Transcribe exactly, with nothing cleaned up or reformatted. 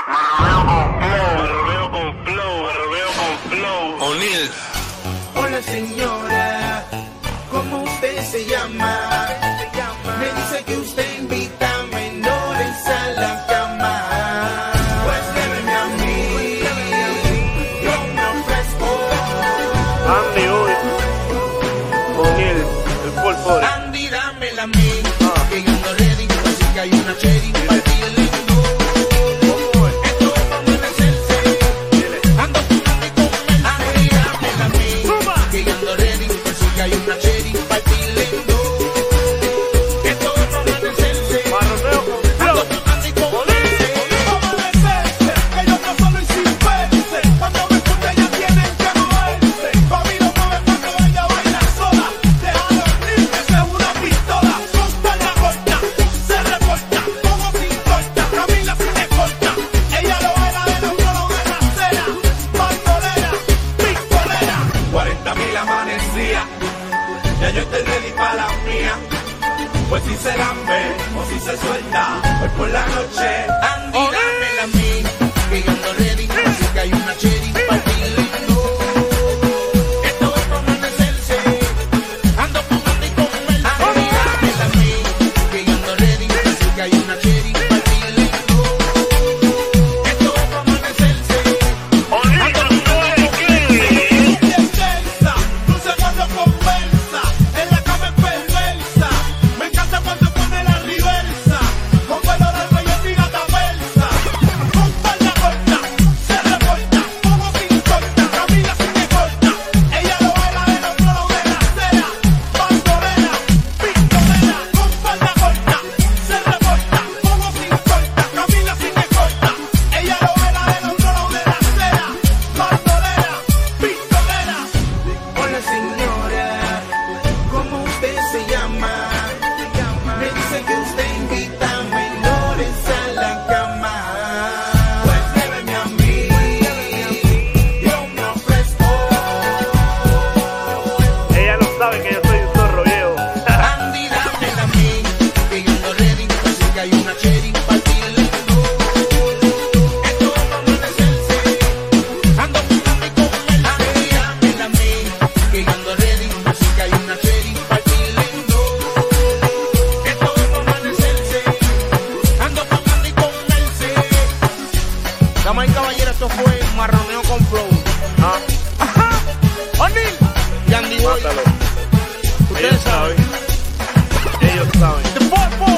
Marroneo con flow, marroneo con flow. O'Neal. Hola señora, ¿cómo usted se llama? Me dice que usted invita a menores a la cama. Pues lléveme a mí, yo me ofrezco. Andy hoy, O'Neal, el polvo. Andy, dámela a mí, ah. Que yo ando ready, así que hay una cherry para ti el lindo. Esto es para amanecerse, ando fumando y con el Andy, dámela a mí, que yo ando ready, así que hay una cherry para ti el lindo. Esto es para amanecerse, ando fumando y con el amanecerse, que yo no solo y sin verse, cuando me escuchen ya tienen que moverse, pa' mí no mueve cuando ella baila sola, déjalo ir, esa es una pistola, corta la corta, se reporta, como sin corta, Camila sin escolta, ella lo baila de los coros de la cera, bandolera, pistolera, cuarenta mil amanecía, ya yo estoy ready pa' la mía, pues si se lambe o si se suelta, hoy por la noche, Andy, dámela a mí, que yo ando ready, así que hay una cherry pa' ti lindo. Esto es pa' amanecerse, ando fumando y con el Andy, dámela a mí, que yo ando ready, así que hay una cherry pa' ti lindo. Esto es pa' amanecerse, ando fumando y con el Andy, intensa, luce cuando conversa, en la cama es perversa, me encanta cuando pone la reversa, con pelo largo y espinata versa, con falda corta, se reporta, como sin corta, Camila sin escolta, ella lo baila de los coros de la cera, bandolera, pistolera, con falda corta, se reporta, como sin corta, Camila sin escolta, ella lo baila de los coros de la cera, bandolera, pistolera. Hola señora, ¿cómo usted se llama? Me dice que usted invita a menores a la cama. Pues lléveme a mí, yo me ofrezco. Ella no sabe que yo soy un zorro viejo. Andy, dámela a mí, que yo ando ready, así que hay una cherry para ti lindo. Esto es para amanecerse, ando fumando y con el Andy, dámela a mí, que yo ando ready, así que hay una cherry para ti lindo. Esto es para amanecerse, ando fumando y con el C. Damas y caballeros, esto fue Marroneo con Flow. Ah, Ajá, O'Neal y Andy Boy. mátalo. Ustedes Ellos saben. saben. Ellos saben. The Purple.